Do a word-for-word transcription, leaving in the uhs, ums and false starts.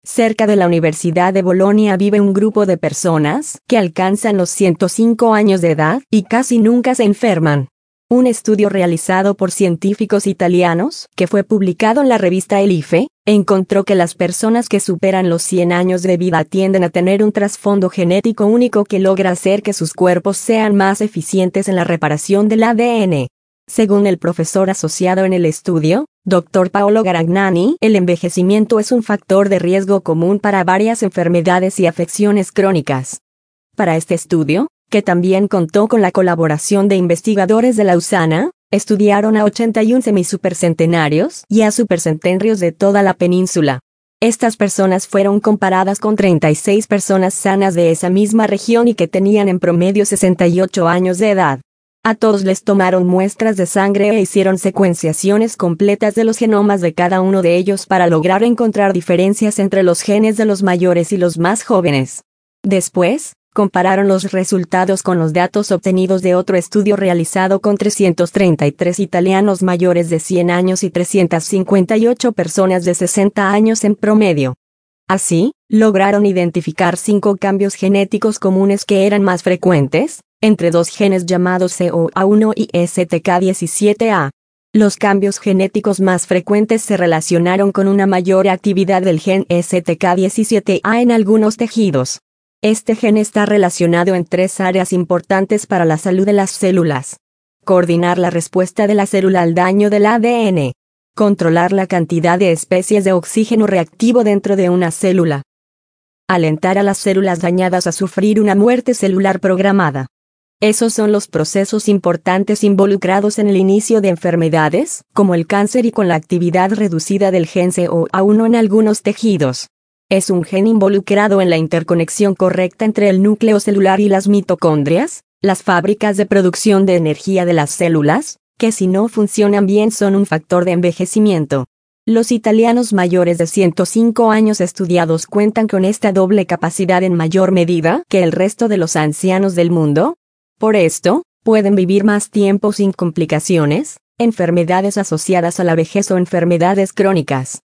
Cerca de la Universidad de Bolonia vive un grupo de personas que alcanzan los ciento cinco años de edad y casi nunca se enferman. Un estudio realizado por científicos italianos, que fue publicado en la revista Elife, encontró que las personas que superan los cien años de vida tienden a tener un trasfondo genético único que logra hacer que sus cuerpos sean más eficientes en la reparación del A D N. Según el profesor asociado en el estudio, doctor Paolo Garagnani, el envejecimiento es un factor de riesgo común para varias enfermedades y afecciones crónicas. Para este estudio, que también contó con la colaboración de investigadores de Lausana, estudiaron a ochenta y uno semisupercentenarios y a supercentenarios de toda la península. Estas personas fueron comparadas con treinta y seis personas sanas de esa misma región y que tenían en promedio sesenta y ocho años de edad. A todos les tomaron muestras de sangre e hicieron secuenciaciones completas de los genomas de cada uno de ellos para lograr encontrar diferencias entre los genes de los mayores y los más jóvenes. Después, compararon los resultados con los datos obtenidos de otro estudio realizado con trescientos treinta y tres italianos mayores de cien años y trescientas cincuenta y ocho personas de sesenta años en promedio. Así, lograron identificar cinco cambios genéticos comunes que eran más frecuentes, entre dos genes llamados C O A uno y S T K diecisiete A. Los cambios genéticos más frecuentes se relacionaron con una mayor actividad del gen S T K diecisiete A en algunos tejidos. Este gen está relacionado en tres áreas importantes para la salud de las células. Coordinar la respuesta de la célula al daño del A D N. Controlar la cantidad de especies de oxígeno reactivo dentro de una célula. Alentar a las células dañadas a sufrir una muerte celular programada. Esos son los procesos importantes involucrados en el inicio de enfermedades, como el cáncer y con la actividad reducida del gen C O A uno en algunos tejidos. Es un gen involucrado en la interconexión correcta entre el núcleo celular y las mitocondrias, las fábricas de producción de energía de las células, que si no funcionan bien son un factor de envejecimiento. Los italianos mayores de ciento cinco años estudiados cuentan con esta doble capacidad en mayor medida que el resto de los ancianos del mundo. Por esto, pueden vivir más tiempo sin complicaciones, enfermedades asociadas a la vejez o enfermedades crónicas.